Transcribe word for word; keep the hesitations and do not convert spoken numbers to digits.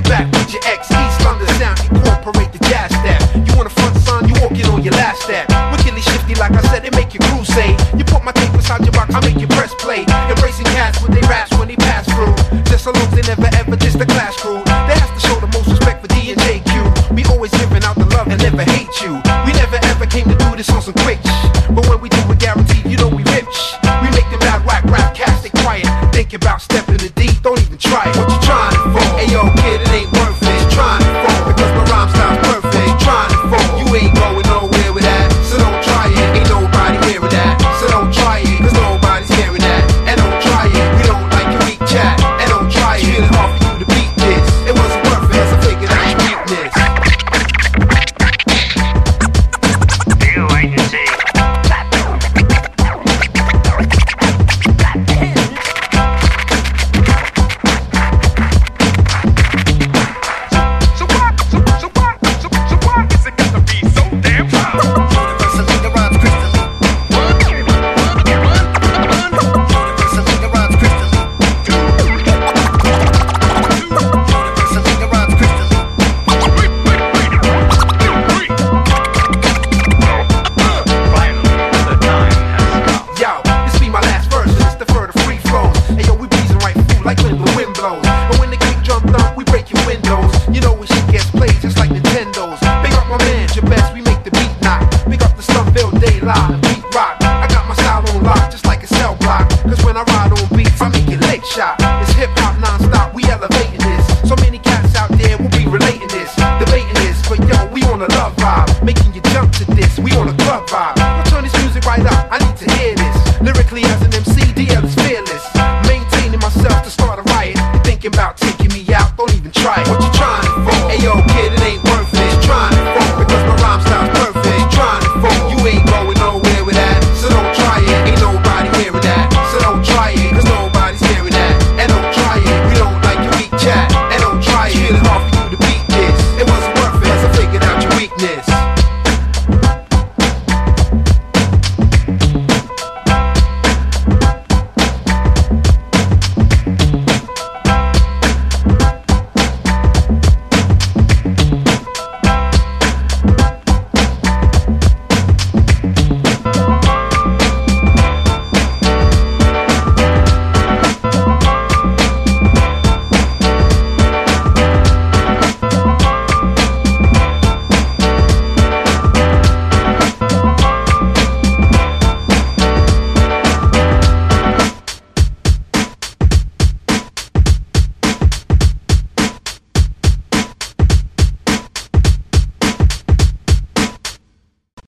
it back with your ex. East London sound, incorporate the jazz step. You want a front son, you walking on your last step. Wickedly shifty, like I said, it make your crew say. You put my tape inside your box, I make you press play. Embracing cats with they raps when they pass through. Just so long as they never ever diss the class crew. They have to show the most respect for D and J Q. We always giving out the love and never hate you. We never ever came to do this on some quick sh- but when we do it guaranteed, you know we rich. We make them bad whack rap cats, they quiet. Think about stepping in the deep, don't even try it. What you trying it for? Hey yo kid, it ain't worth it. What you trying it for? Because my rhyme style's perfect. What you trying it for? You ain't going nowhere with that, so don't try it. Ain't nobody hearing that, so don't try it. Cause nobody's hearing that, and don't try it. We don't like your weak chat, and don't try it. It's hard for you to beat this. It wasn't worth it, so figured out your weakness. You wait and see. It's hip-hop non-stop, we elevating this. So many cats out there will be relating this, debating this, but yo, we on a love vibe, making you jump to this, we on a club vibe. I'll turn this music right up, I need to hear this. Lyrically as an M C, D L is fearless. Maintaining myself to start a riot. You're thinking about taking me out, don't even try it. What you trying it for? Hey yo,